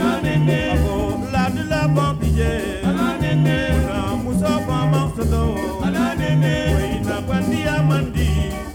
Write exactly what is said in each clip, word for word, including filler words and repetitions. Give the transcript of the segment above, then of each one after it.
Abo la de la bambije na muso fama soto Wina wandia mandi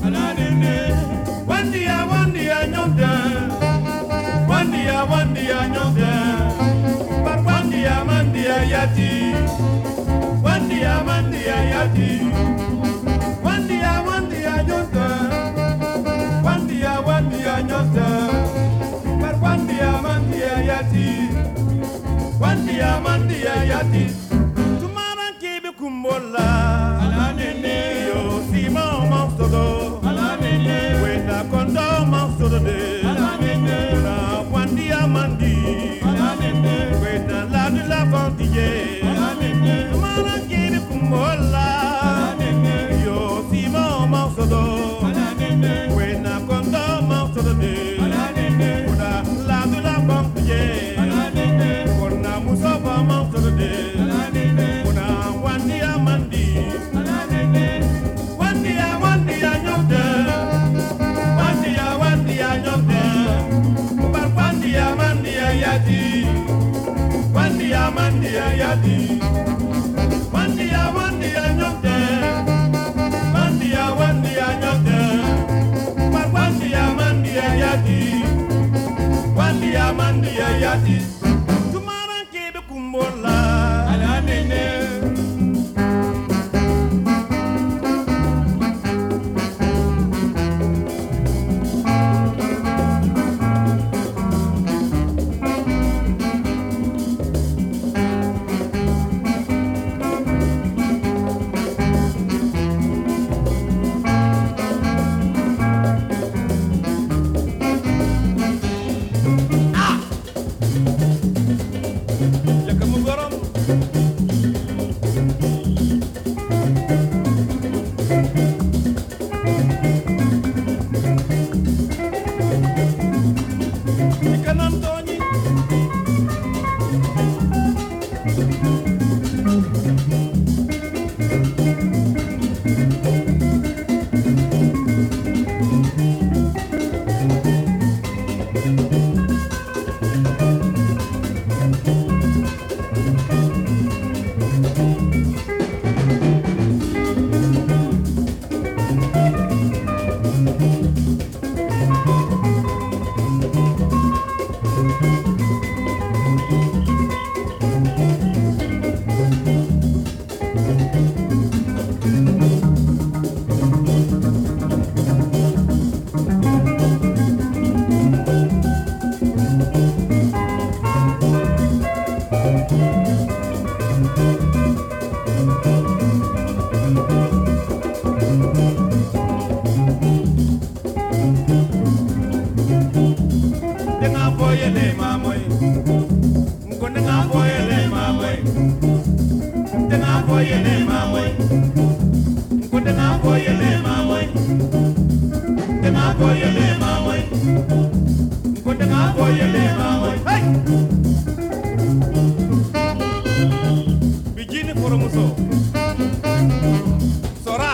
Wandia wandia nyonda Wandia wandia nyonda Wandia mandia yati Wandia mandia yati Wandia wandia nyonda Wandia wandia nyonda Wandia mandia yati Wandia mandia yati Tumara kibi kumbola Ala nene Yo sima mausodo Ala nene Wena kondo mausodo de Ala nene Una wandia mandi Ala nene Wena la de la vantiye Ala nene Tumara kibi kumbola Ala nene Yo sima mausodo Ala nene Wena kondo mausodo de Ala nene Una la de la vantiye Ala nene Una musofa mausodo de Ala nene Una wandia mandi Ala nene Wandia wandia nyonde Wandia wandia nyonde Ubar wandia mandia yadi Wandia mandia yadi Wandia wandia nyonde Wandia wandia nyonde Ubar wandia mandia yadi Wandia mandia yadi Tumara kebe kumbola Ala nene Bijini koromuso Sora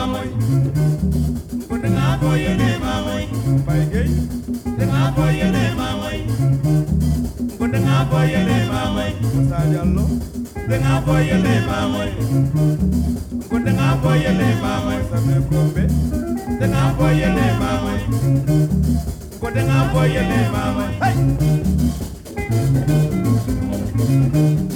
mamoy ko danga boyele mamoy bay gay danga boyele mamoy ko danga boyele mamoy Moussa Diallo danga boyele mamoy ko danga boyele mamoy Sabe Kombe danga boyele mamoy ko danga boyele mamoy hey